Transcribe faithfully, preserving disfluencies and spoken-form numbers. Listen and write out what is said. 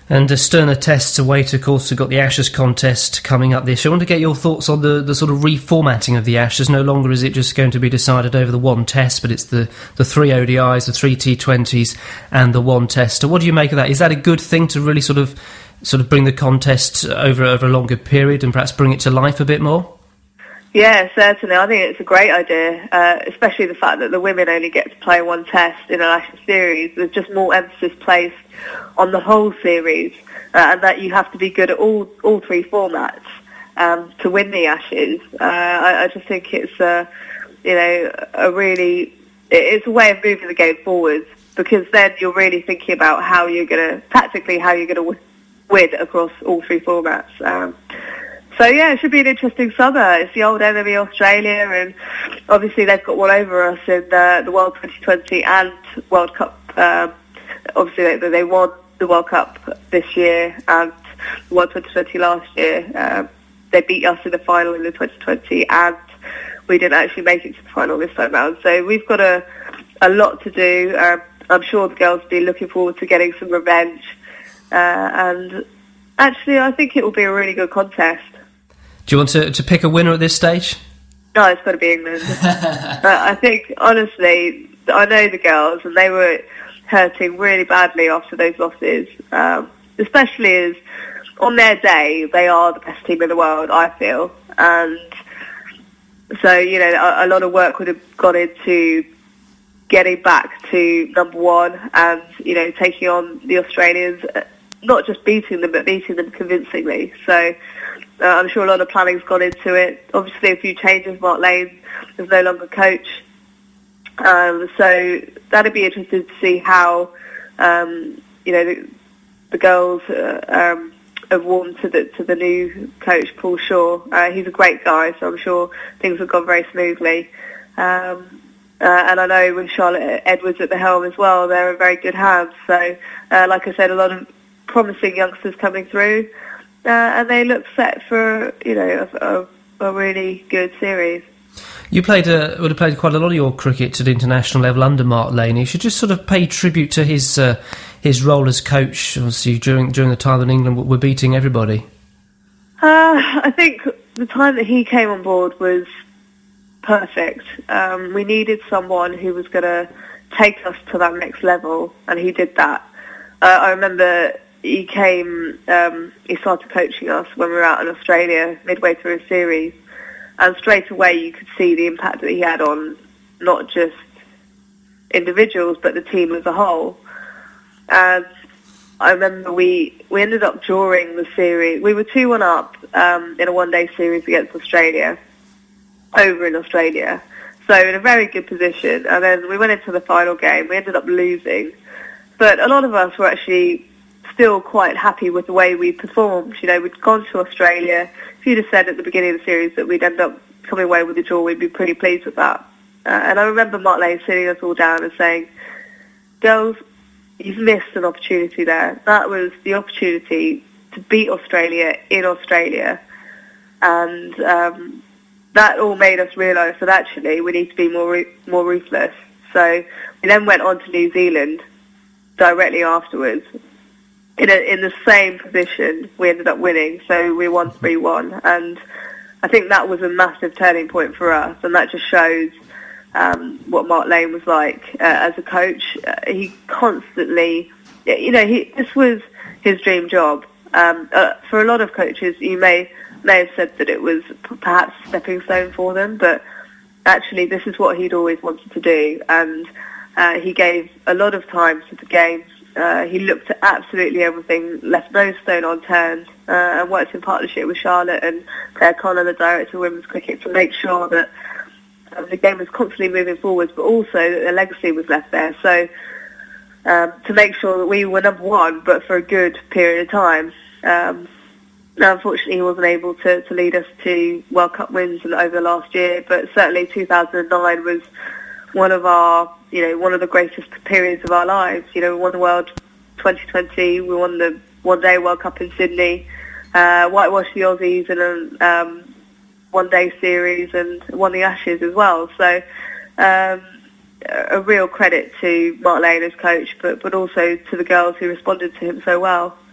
And uh, sterner tests await, of course. We've got the Ashes contest coming up this year. I want to get your thoughts on the, the sort of reformatting of the Ashes. No longer is it just going to be decided over the one test, but it's the, the three O D Is, the three T twenties and the one test. So what do you make of that? Is that a good thing to really sort of sort of bring the contest over, over a longer period and perhaps bring it to life a bit more? Yeah, certainly. I think it's a great idea, uh, especially the fact that the women only get to play one test in an Ashes series. There's just more emphasis placed on the whole series, uh, and that you have to be good at all all three formats um, to win the Ashes. Uh, I, I just think it's a, you know, a really, it's a way of moving the game forwards, because then you're really thinking about how you're going to, tactically, how you're going to win across all three formats. Um, So, yeah, it should be an interesting summer. It's the old enemy, Australia, and obviously they've got one over us in the, the World twenty twenty and World Cup. Um, obviously, they, they won the World Cup this year and the World twenty twenty last year. Um, they beat us in the final in the twenty twenty, and we didn't actually make it to the final this time round. So we've got a, a lot to do. Um, I'm sure the girls will be looking forward to getting some revenge. Uh, and actually, I think it will be a really good contest. Do you want to, to pick a winner at this stage? No, it's got to be England. uh, I think, honestly, I know the girls, and they were hurting really badly after those losses, um, especially as on their day, they are the best team in the world, I feel. And so, you know, a, a lot of work would have gone into getting back to number one and, you know, taking on the Australians, not just beating them, but beating them convincingly. So uh, I'm sure a lot of planning's gone into it. Obviously, a few changes. Mark Lane is no longer coach. Um, so that'd be interesting to see how, um, you know, the, the girls uh, um, have warmed to the to the new coach, Paul Shaw. Uh, he's a great guy, so I'm sure things have gone very smoothly. Um, uh, and I know with Charlotte Edwards at the helm as well, they're in very good hands. So, uh, like I said, a lot of promising youngsters coming through, uh, and they look set for, you know, a, a, a really good series. You played a, would have played quite a lot of your cricket at international level under Mark Lane. You should just sort of pay tribute to his uh, his role as coach, obviously, during during the time that England were beating everybody. Uh, I think the time that he came on board was perfect. Um, we needed someone who was going to take us to that next level, and he did that. Uh, I remember he came, um, he started coaching us when we were out in Australia midway through a series. And straight away you could see the impact that he had on not just individuals, but the team as a whole. And I remember we, we ended up drawing the series. We were two one up um, in a one-day series against Australia, over in Australia. So in a very good position. And then we went into the final game. We ended up losing. But a lot of us were actually still quite happy with the way we performed. You know, we'd gone to Australia. If you'd have said at the beginning of the series that we'd end up coming away with a draw, we'd be pretty pleased with that. Uh, and I remember Mark Lane sitting us all down and saying, girls, you've missed an opportunity there. That was the opportunity to beat Australia in Australia. And um, that all made us realise that actually we need to be more more ruthless. So we then went on to New Zealand directly afterwards. In, a, in the same position, we ended up winning, so we won three one, and I think that was a massive turning point for us, and that just shows um, what Mark Lane was like uh, as a coach. Uh, he constantly, you know, he this was his dream job. Um, uh, for a lot of coaches, you may may have said that it was perhaps a stepping stone for them, but actually this is what he'd always wanted to do, and uh, he gave a lot of time to the game. Uh, he looked at absolutely everything, left no stone unturned, uh, and worked in partnership with Charlotte and Claire Connor, the director of women's cricket, to make sure that uh, the game was constantly moving forwards, but also that the legacy was left there. So um, to make sure that we were number one, but for a good period of time. Um, now, unfortunately, he wasn't able to, to lead us to World Cup wins over the last year, but certainly two thousand nine was one of our, you know, one of the greatest periods of our lives. You know, we won the World twenty twenty, we won the one-day World Cup in Sydney, uh, whitewashed the Aussies in a um, one-day series, and won the Ashes as well. So um, a real credit to Mark Lane as coach, but, but also to the girls who responded to him so well.